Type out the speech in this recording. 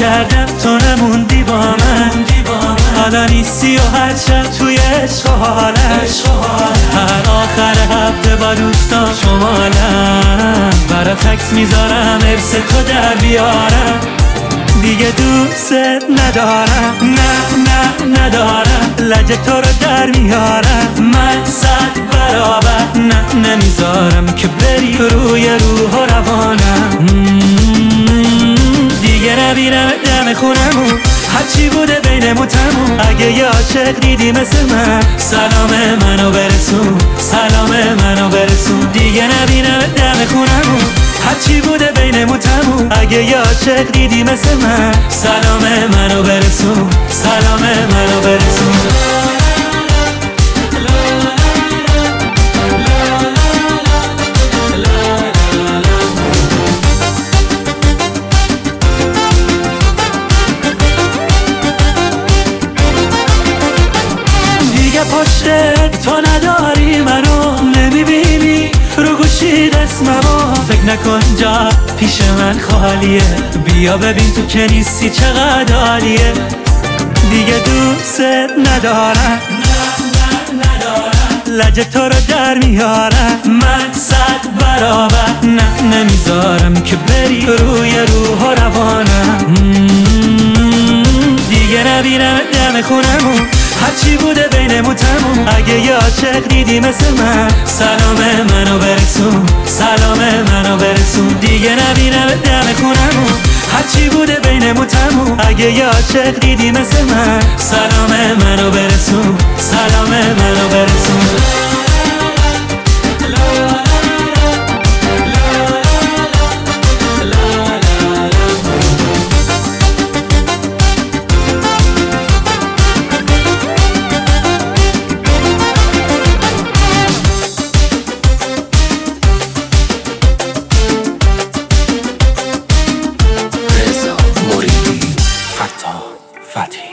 کردم تو نموندی با من، حالا نیستی و هر شب توی عشق و حالت، هر آخر هفته با دوستان شمالم، برا تکس میذارم ارث تو در بیارم. دیگه دوست ندارم، نه ندارم، لجه تو رو در میارم من 100 برابر، نه نمیذارم که بری روی روح و روانم. دیگه نبینم دم خونمون، هرچی بوده بینمون تموم. اگه یه عاشق دیدی مثل من، سلام منو برسون، سلام منو برسون. دیگه نبینم دم خونمون، هرچی بوده بینمون تموم. اگه یه عاشق دیدی مثل من، سلام منو برسون، سلام منو برسون. دیگه پشت تو نداری، منو نمیبینی رو گوشی اسممو، فکر نکن جا پیش من خالیه، بیا ببین تو که نیستی چقدر عالیه. دیگه دوست ندارم، لجه تو رو در میارم من 100 برابر، نه نمیذارم که بری روی روح و روانم. دیگه نبینم دم خونمون، هرچی بوده بینمون تموم. اگه یه عاشق دیدی مثل من، سلام منو برسون، سلام منو برسون. دیگه نبینم دم خونمون، هرچی بوده بینمون تموم. اگه یه عاشق دیدی مثل من، سلام منو برسون، سلام منو برسون. Fatih